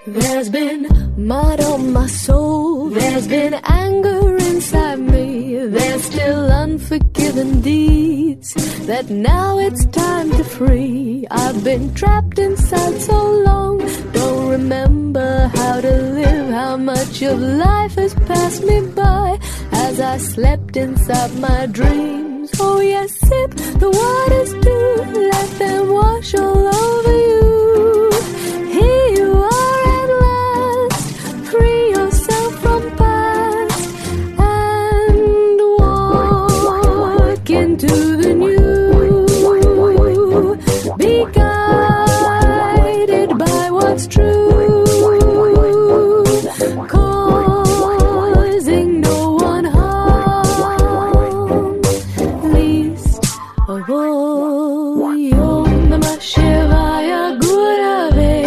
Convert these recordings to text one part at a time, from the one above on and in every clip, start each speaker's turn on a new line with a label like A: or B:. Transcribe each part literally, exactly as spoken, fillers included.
A: There's been mud on my soul, there's been anger inside me, there's still unforgiven deeds that now it's time to free. I've been trapped inside so long, don't remember how to live, how much of life has passed me by as I slept inside my dreams. Oh yes, sip the waters too, let them wash all over you. Here you are at last, free yourself from past and walk into the new. Be guided by what's true, causing no one harm, least of all. Om Namah Shivaya Gurave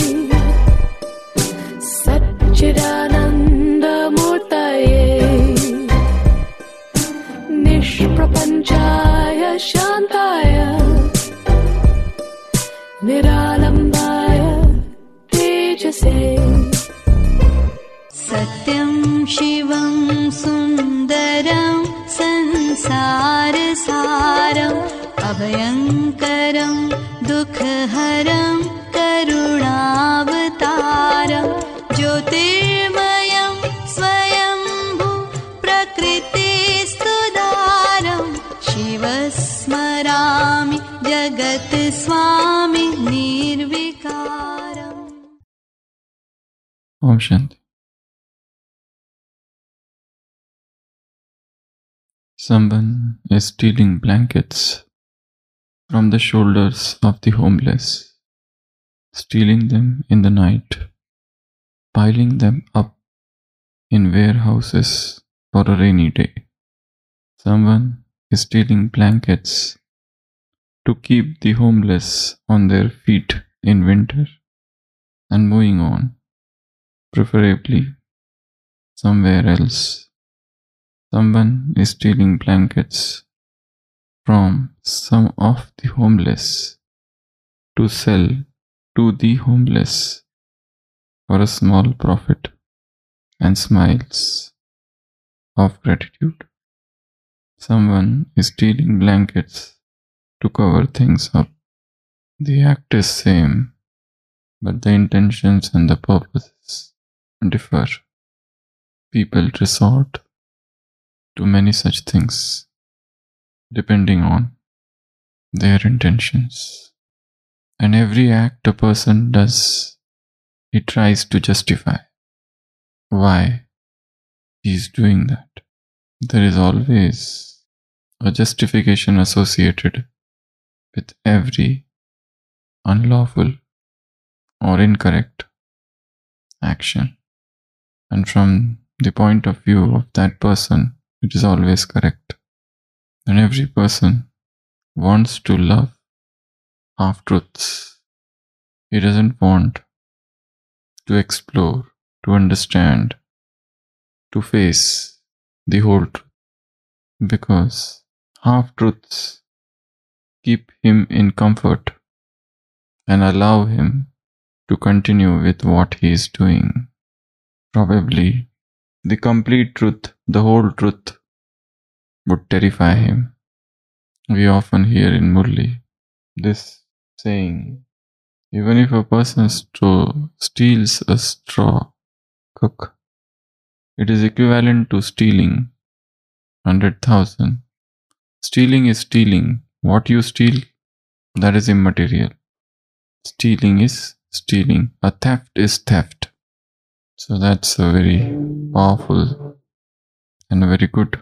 A: Satchidananda Murtaye Nishprapanchaya Shantaya Niralambaya Tejase.
B: Satyam Shivam Sundaram Sansarasaram Abhayankaram Dukhaharam Karunavataram Jyotirmayam Swayambhu Prakritistudaram Shivasmarami Jagat Swami Nirvikaram.
C: Om Shanti. Someone is stealing blankets from the shoulders of the homeless, stealing them in the night, piling them up in warehouses for a rainy day. Someone is stealing blankets to keep the homeless on their feet in winter and moving on, preferably somewhere else. Someone is stealing blankets from some of the homeless to sell to the homeless for a small profit and smiles of gratitude. Someone is stealing blankets to cover things up. The act is same, but the intentions and the purposes differ. People resort to many such things depending on their intentions. And every act a person does, he tries to justify why he is doing that. There is always a justification associated with every unlawful or incorrect action. And from the point of view of that person, it is always correct. And every person wants to love half-truths. He doesn't want to explore, to understand, to face the whole truth. Because half-truths keep him in comfort and allow him to continue with what he is doing. Probably the complete truth, the whole truth, would terrify him. We often hear in Murli this saying, even if a person sto- steals a straw cook, it is equivalent to stealing one hundred thousand. Stealing is stealing. What you steal, that is immaterial. Stealing is stealing. A theft is theft. So that's a very powerful and a very good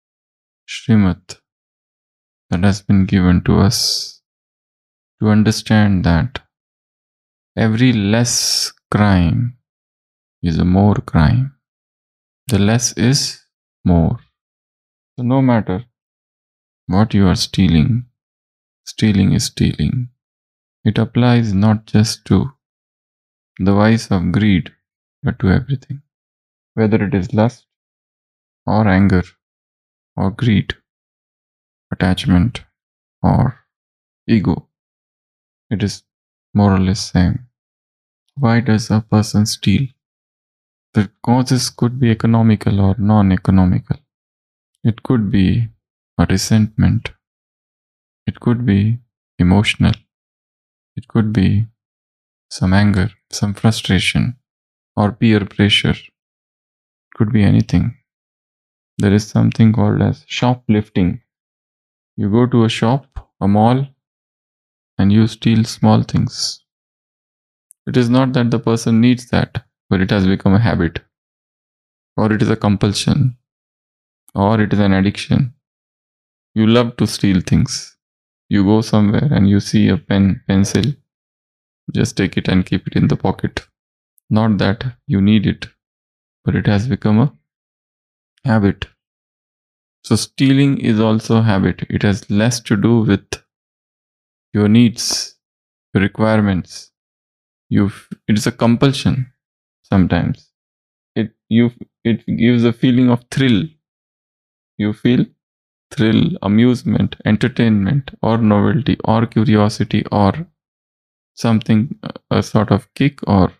C: Srimad that has been given to us to understand that every less crime is a more crime. The less is more. So no matter what you are stealing, stealing is stealing. It applies not just to the vice of greed, but to everything. Whether it is lust or anger or greed, attachment or ego, it is more or less same. Why does a person steal? The causes could be economical or non-economical. It could be a resentment. It could be emotional. It could be some anger, some frustration, or peer pressure. It could be anything. There is something called as shoplifting. You go to a shop, a mall, and you steal small things. It is not that the person needs that, but it has become a habit, or it is a compulsion, or it is an addiction. You love to steal things. You go somewhere and you see a pen, pencil, just take it and keep it in the pocket. Not that you need it, but it has become a habit. So stealing is also a habit. It has less to do with your needs, your requirements. You, it is a compulsion sometimes. It you it gives a feeling of thrill. You feel thrill, amusement, entertainment, or novelty, or curiosity, or something, a sort of kick, or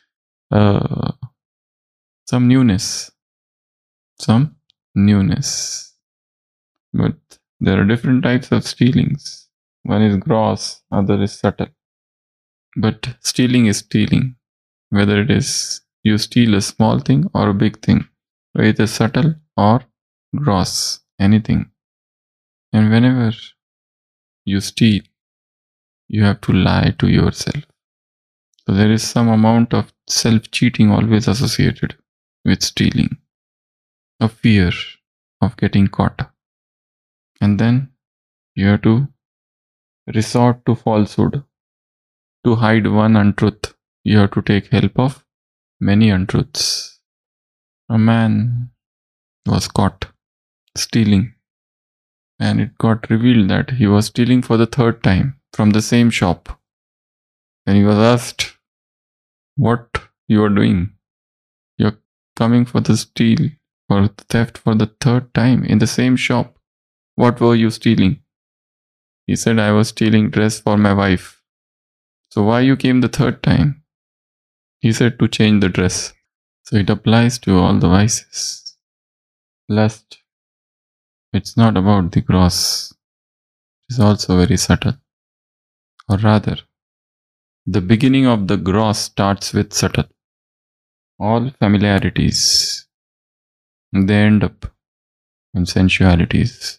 C: uh, some newness. Some newness. But there are different types of stealings. One is gross, other is subtle. But stealing is stealing. Whether it is you steal a small thing or a big thing, whether it is subtle or gross, anything. And whenever you steal, you have to lie to yourself. So there is some amount of self-cheating always associated with stealing. A fear of getting caught. And then you have to resort to falsehood. To hide one untruth, you have to take help of many untruths. A man was caught stealing, and it got revealed that he was stealing for the third time from the same shop. When he was asked, what you are doing? You're coming for the steal or theft for the third time in the same shop. What were you stealing? He said, I was stealing dress for my wife. So why you came the third time? He said, to change the dress. So it applies to all the vices. Lust, it's not about the gross. It is also very subtle. Or rather, the beginning of the gross starts with subtle. All familiarities, they end up in sensualities.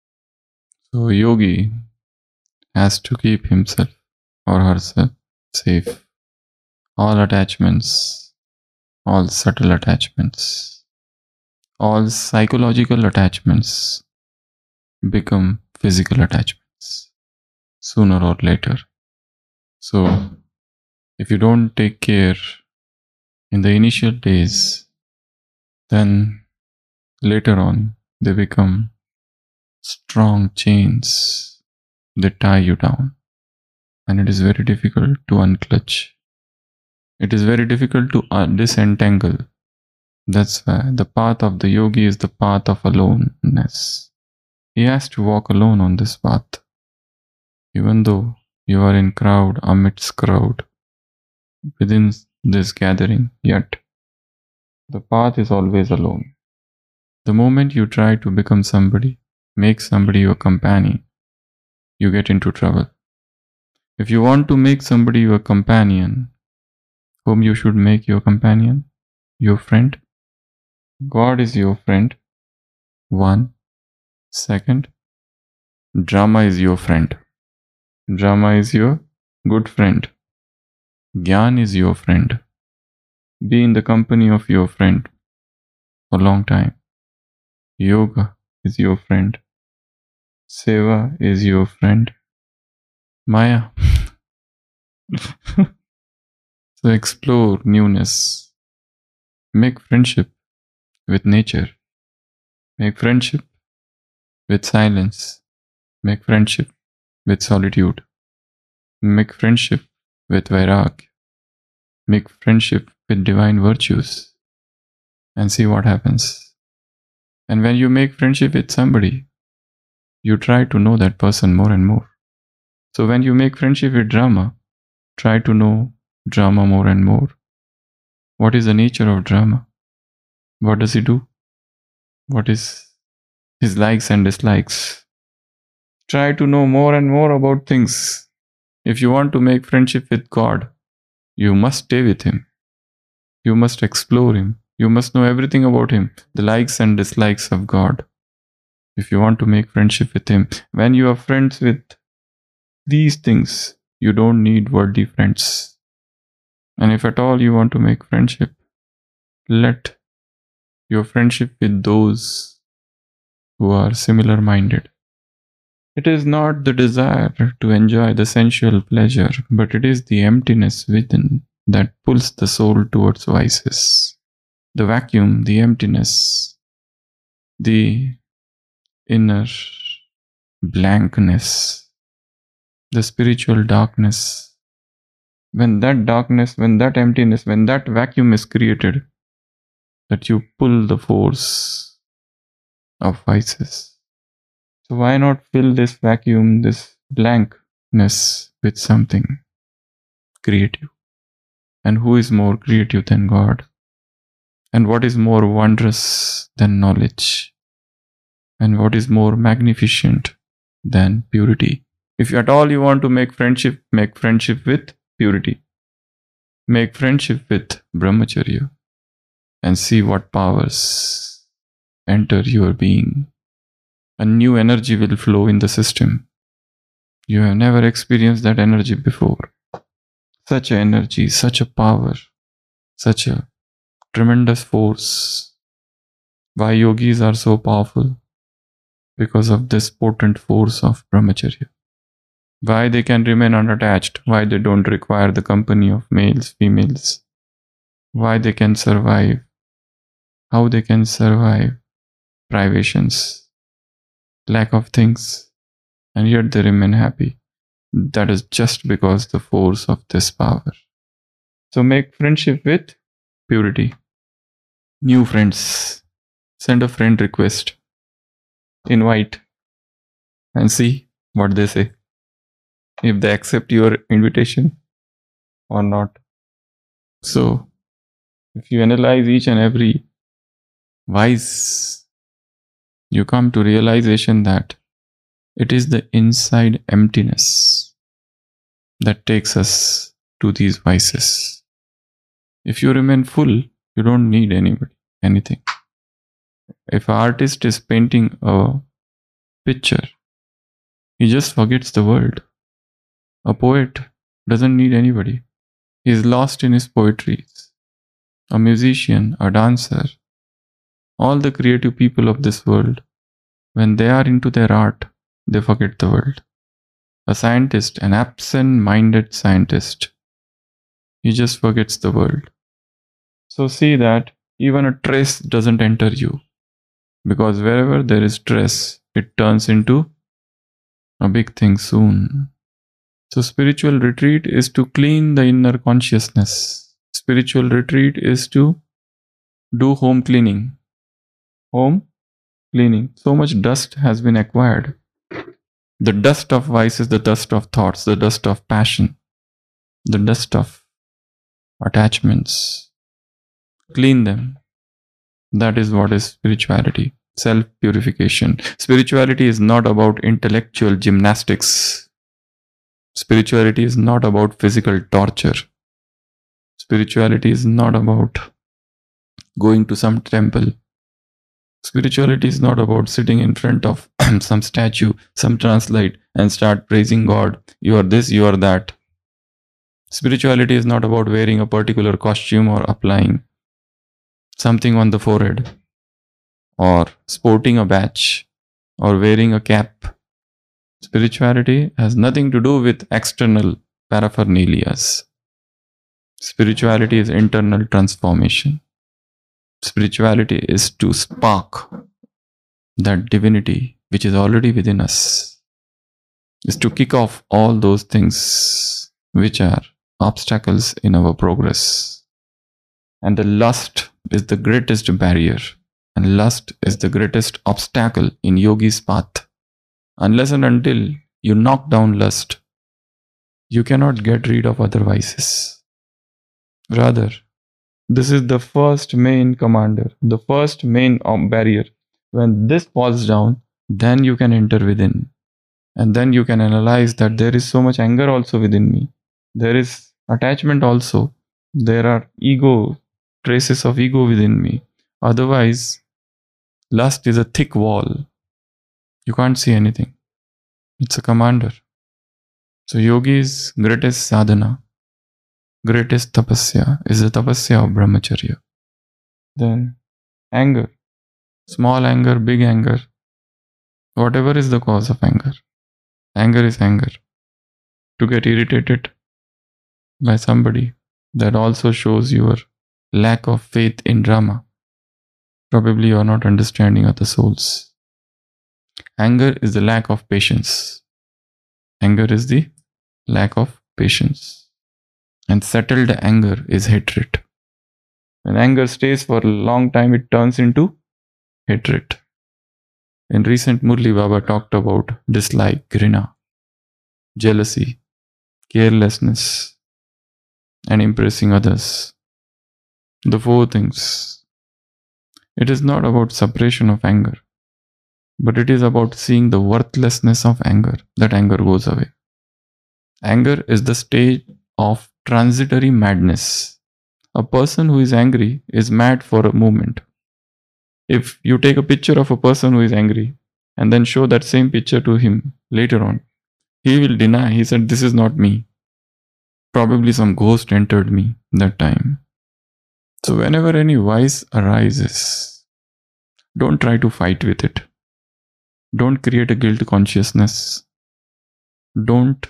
C: So a yogi has to keep himself or herself safe. All attachments, all subtle attachments, all psychological attachments become physical attachments sooner or later. So if you don't take care in the initial days, then later on they become strong chains that tie you down, and it is very difficult to unclutch. It is very difficult to disentangle. That's why the path of the yogi is the path of aloneness. He has to walk alone on this path. Even though you are in crowd, amidst crowd, within this gathering, yet the path is always alone. The moment you try to become somebody, make somebody your companion, you get into trouble. If you want to make somebody your companion, whom you should make your companion? Your friend? God is your friend. One. Second, drama is your friend. Drama is your good friend. Gyan is your friend. Be in the company of your friend for a long time. Yoga is your friend. Seva is your friend. Maya. So explore newness. Make friendship with nature. Make friendship with silence. Make friendship with solitude. Make friendship with vairagya. Make friendship with divine virtues. And see what happens. And when you make friendship with somebody, you try to know that person more and more. So when you make friendship with drama, try to know drama more and more. What is the nature of drama? What does he do? What is his likes and dislikes? Try to know more and more about things. If you want to make friendship with God, you must stay with Him. You must explore Him. You must know everything about Him, the likes and dislikes of God. If you want to make friendship with Him, when you are friends with these things, you don't need worldly friends. And if at all you want to make friendship, let your friendship with those who are similar minded. It is not the desire to enjoy the sensual pleasure, but it is the emptiness within that pulls the soul towards vices. The vacuum, the emptiness, the inner blankness, the spiritual darkness. When that darkness, when that emptiness, when that vacuum is created, that you pull the force of vices. So why not fill this vacuum, this blankness with something creative? And who is more creative than God? And what is more wondrous than knowledge? And what is more magnificent than purity? If at all you want to make friendship, make friendship with purity. Make friendship with brahmacharya and see what powers enter your being. A new energy will flow in the system. You have never experienced that energy before. Such an energy, such a power, such a tremendous force. Why yogis are so powerful? Because of this potent force of brahmacharya. Why they can remain unattached? Why they don't require the company of males, females? Why they can survive? How they can survive privations, lack of things, and yet they remain happy. That is just because the force of this power. So make friendship with purity. New friends. Send a friend request. Invite. And see what they say. If they accept your invitation or not. So, if you analyze each and every vice, you come to realization that it is the inside emptiness that takes us to these vices. If you remain full, you don't need anybody, anything. If an artist is painting a picture, he just forgets the world. A poet doesn't need anybody. He is lost in his poetries. A musician, a dancer, all the creative people of this world, when they are into their art, they forget the world. A scientist, an absent-minded scientist, he just forgets the world. So see that even a trace doesn't enter you, because wherever there is stress, it turns into a big thing soon. So spiritual retreat is to clean the inner consciousness. Spiritual retreat is to do home cleaning. Home cleaning. So much dust has been acquired. The dust of vices, the dust of thoughts, the dust of passion, the dust of attachments. Clean them. That is what is spirituality. Self-purification. Spirituality is not about intellectual gymnastics. Spirituality is not about physical torture. Spirituality is not about going to some temple. Spirituality is not about sitting in front of some statue, some translate, and start praising God. You are this, you are that. Spirituality is not about wearing a particular costume or applying something on the forehead, or sporting a badge, or wearing a cap. Spirituality has nothing to do with external paraphernalias. Spirituality is internal transformation. Spirituality is to spark that divinity which is already within us. Is to kick off all those things which are obstacles in our progress. And the lust is the greatest barrier. And lust is the greatest obstacle in yogi's path. Unless and until you knock down lust, you cannot get rid of other vices. Rather, this is the first main commander, the first main um, barrier. When this falls down, then you can enter within. And then you can analyze that there is so much anger also within me. There is attachment also. There are ego, traces of ego within me. Otherwise, lust is a thick wall. You can't see anything. It's a commander. So yogi's greatest sadhana, greatest tapasya is the tapasya of brahmacharya. Then anger, small anger, big anger, whatever is the cause of anger. Anger is anger. To get irritated by somebody, that also shows your lack of faith in Rama. Probably you are not understanding other souls. Anger is the lack of patience. Anger is the lack of patience. And settled anger is hatred. When anger stays for a long time, it turns into hatred. In recent Murli Baba talked about dislike, grina, jealousy, carelessness, and impressing others. The four things. It is not about suppression of anger, but it is about seeing the worthlessness of anger. That anger goes away. Anger is the state of transitory madness. A person who is angry is mad for a moment. If you take a picture of a person who is angry and then show that same picture to him later on, he will deny. He said, "This is not me. Probably some ghost entered me that time." So whenever any vice arises, don't try to fight with it. Don't create a guilt consciousness. Don't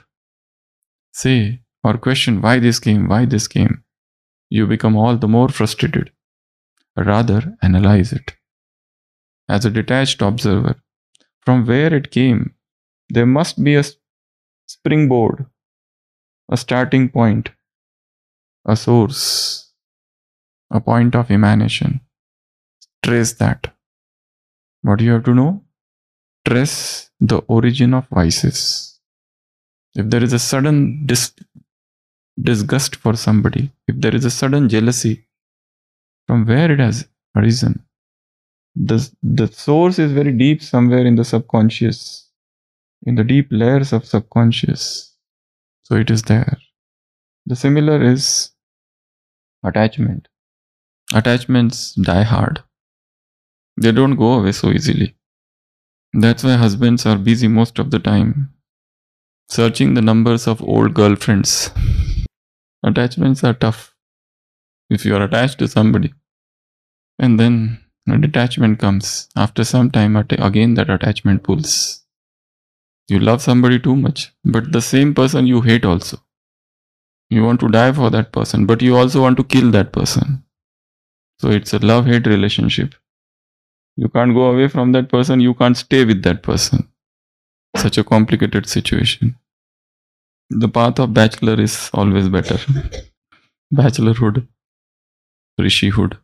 C: say or question why this came, why this came. You become all the more frustrated. Rather, analyze it. As a detached observer, from where it came, there must be a springboard, a starting point, a source, a point of emanation. Trace that. What do you have to know? Trace the origin of vices. If there is a sudden dis- disgust for somebody, if there is a sudden jealousy, from where it has arisen? The, the source is very deep somewhere in the subconscious, in the deep layers of subconscious. So it is there. The similar is attachment. Attachments die hard. They don't go away so easily. That's why husbands are busy most of the time, searching the numbers of old girlfriends. Attachments are tough. If you are attached to somebody, and then a detachment comes, after some time again that attachment pulls. You love somebody too much, but the same person you hate also. You want to die for that person, but you also want to kill that person. So it's a love-hate relationship. You can't go away from that person, you can't stay with that person. Such a complicated situation. The path of bachelor is always better. Bachelorhood, rishihood.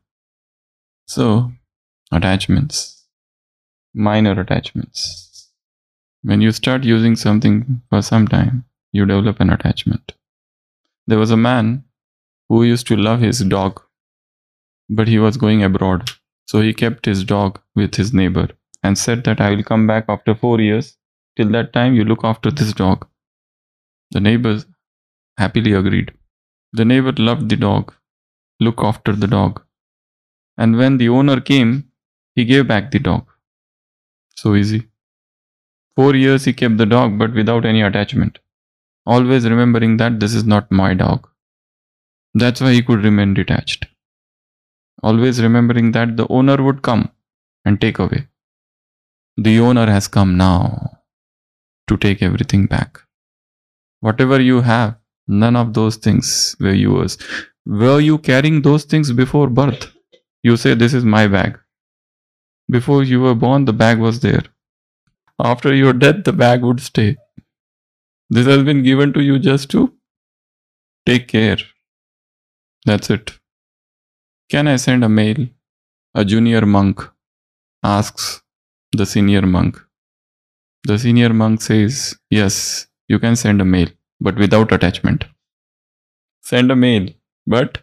C: So, attachments, minor attachments. When you start using something for some time, you develop an attachment. There was a man who used to love his dog, but he was going abroad. So he kept his dog with his neighbor and said that I will come back after four years. Till that time, you look after this dog. The neighbors happily agreed. The neighbor loved the dog, looked after the dog. And when the owner came, he gave back the dog. So easy. Four years he kept the dog, but without any attachment. Always remembering that this is not my dog. That's why he could remain detached. Always remembering that the owner would come and take away. The owner has come now to take everything back. Whatever you have, none of those things were yours. Were you carrying those things before birth? You say, this is my bag. Before you were born, the bag was there. After your death, the bag would stay. This has been given to you just to take care. That's it. Can I send a mail? A junior monk asks the senior monk. The senior monk says, yes, you can send a mail, but without attachment. Send a mail, but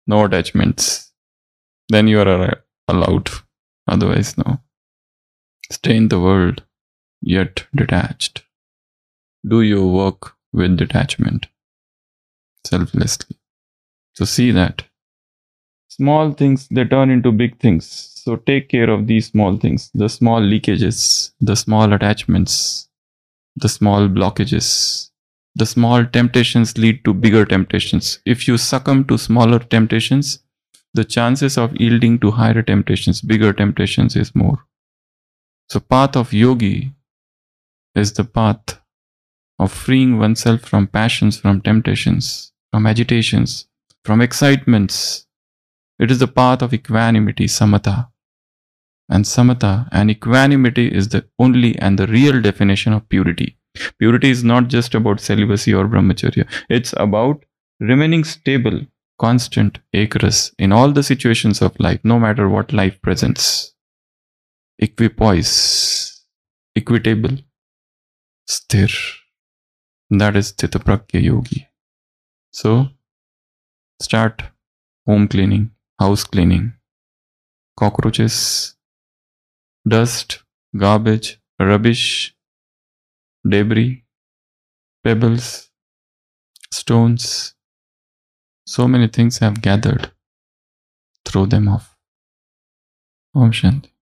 C: No attachments. Then you are allowed. Otherwise, no. Stay in the world, yet detached. Do your work with detachment, selflessly. So see that. Small things, they turn into big things. So take care of these small things, the small leakages, the small attachments, the small blockages. The small temptations lead to bigger temptations. If you succumb to smaller temptations, the chances of yielding to higher temptations, bigger temptations is more. So path of yogi is the path of freeing oneself from passions, from temptations, from agitations, from excitements. It is the path of equanimity, samatha. And samatha and equanimity is the only and the real definition of purity. Purity is not just about celibacy or brahmacharya. It's about remaining stable, constant, equus in all the situations of life, no matter what life presents. Equipoise, equitable, sthir. That is Sthitapragya Yogi. So, start home cleaning, house cleaning. Cockroaches, dust, garbage, rubbish, debris, pebbles, stones. So many things have gathered. Throw them off. Om Shanti.